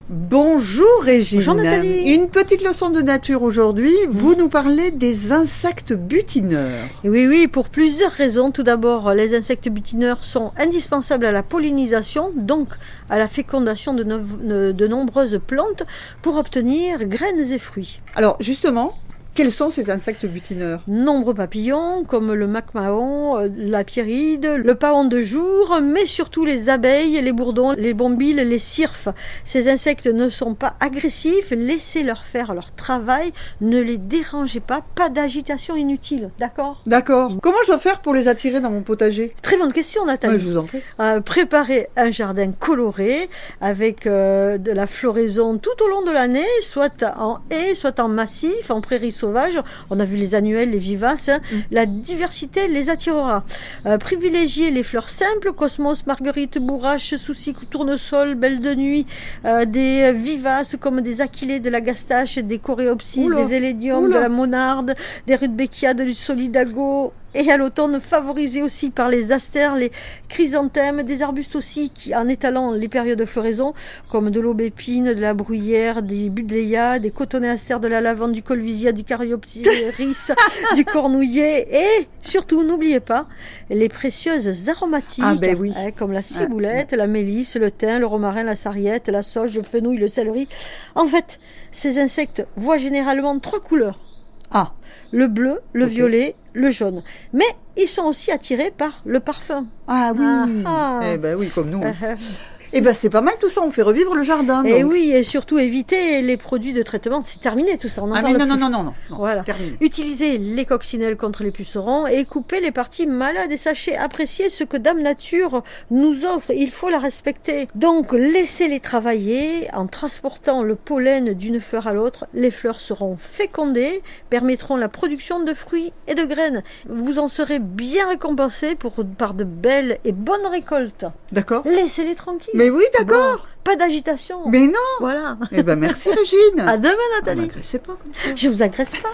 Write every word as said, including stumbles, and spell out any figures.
Bonjour Régine. Bonjour Nathalie. Une petite leçon de nature aujourd'hui. Vous nous parlez des insectes butineurs. Et oui, oui, pour plusieurs raisons. Tout d'abord, les insectes butineurs sont indispensables à la pollinisation, donc à la fécondation de, no de nombreuses plantes pour obtenir graines et fruits. Alors justement, quels sont ces insectes butineurs? Nombreux papillons comme le mac-mahon, la pierride, le paon de jour, mais surtout les abeilles, les bourdons, les bombiles, les cirfes. Ces insectes ne sont pas agressifs, laissez-leur faire leur travail, ne les dérangez pas, pas d'agitation inutile, d'accord? D'accord. Comment je dois faire pour les attirer dans mon potager? Très bonne question Nathalie. Ouais, je vous en prie. Euh, préparez un jardin coloré avec euh, de la floraison tout au long de l'année, soit en haies, soit en massif, en prairies sauvages. On a vu les annuelles, les vivaces. Hein. Mm. La diversité les attirera. Euh, privilégiez les fleurs simples, cosmos, marguerite, bourrache, souci, tournesol, belle de nuit, euh, des vivaces comme des achillées, de la gastache, des coréopsis, Oula. des éléniums, Oula. de la monarde, des rudbeckias, du solidago. Et à l'automne, favorisé aussi par les astères, les chrysanthèmes, des arbustes aussi qui, en étalant les périodes de floraison, comme de l'aubépine, de la bruyère, des buddléias, des cotonéastères, de la lavande, du colvisia, du caryopsyris, du cornouiller et surtout, n'oubliez pas, les précieuses aromatiques, ah ben oui. hein, comme la ciboulette, ah, la mélisse, le thym, le romarin, la sarriette, la sauge, le fenouil, le céleri. En fait, ces insectes voient généralement trois couleurs. Ah, le bleu, le okay. violet, le jaune. Mais ils sont aussi attirés par le parfum. Ah oui. Ah, ah. Eh ben oui, comme nous. Hein. Eh ben c'est pas mal tout ça, on fait revivre le jardin. Et donc. oui, et surtout éviter les produits de traitement. C'est terminé tout ça. On en ah parle mais non, plus. non, non, non, non, non. Voilà. Terminé. Utilisez les coccinelles contre les pucerons et coupez les parties malades et sachez apprécier ce que Dame Nature nous offre. Il faut la respecter. Donc laissez-les travailler en transportant le pollen d'une fleur à l'autre. Les fleurs seront fécondées, permettront la production de fruits et de graines. Vous en serez bien récompensé pour, par de belles et bonnes récoltes. D'accord. Laissez-les tranquilles. Mais oui, d'accord. Bon, pas d'agitation. Mais non. Voilà. Eh ben merci Régine. À demain Nathalie. Ne m'agressez pas comme ça. Je vous agresse pas.